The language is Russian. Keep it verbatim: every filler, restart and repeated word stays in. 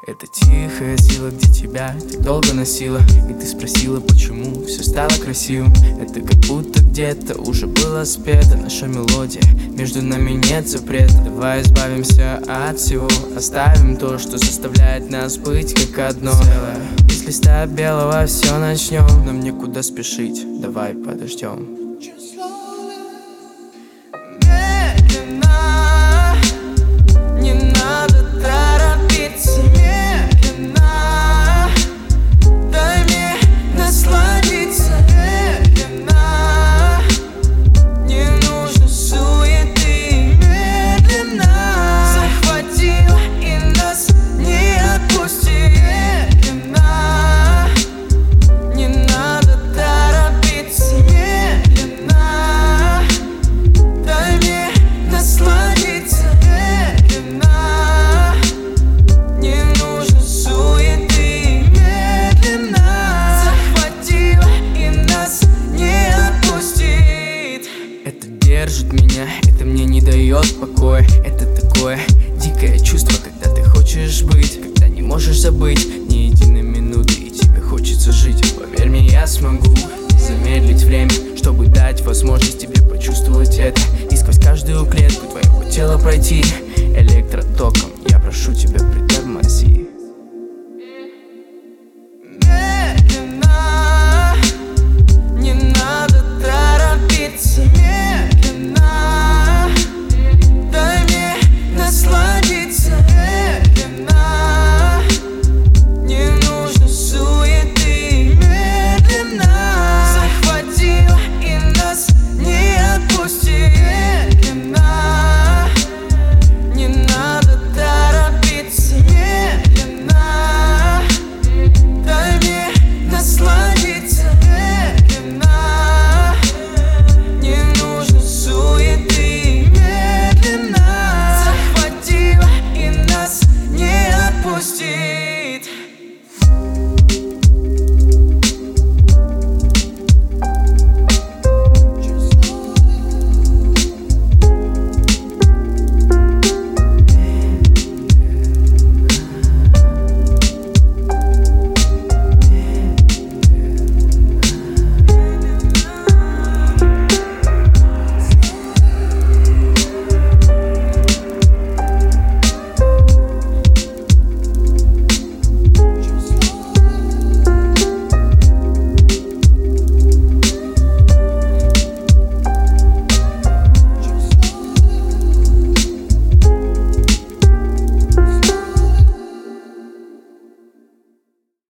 Это тихая сила, где тебя так долго носила, и ты спросила, почему все стало красивым. Это как будто где-то уже было спета наша мелодия, между нами нет запрета. Давай избавимся от всего, оставим то, что заставляет нас быть как одно целое. Из листа белого все начнем, нам некуда спешить, давай подождем. Держит меня, это мне не дает покоя. Это такое дикое чувство, когда ты хочешь быть, когда не можешь забыть ни единой минуты, и тебе хочется жить. Поверь мне, я смогу замедлить время, чтобы дать возможность тебе почувствовать это, и сквозь каждую клетку твоего тела пройти электротоком. Я прошу тебя, притормози.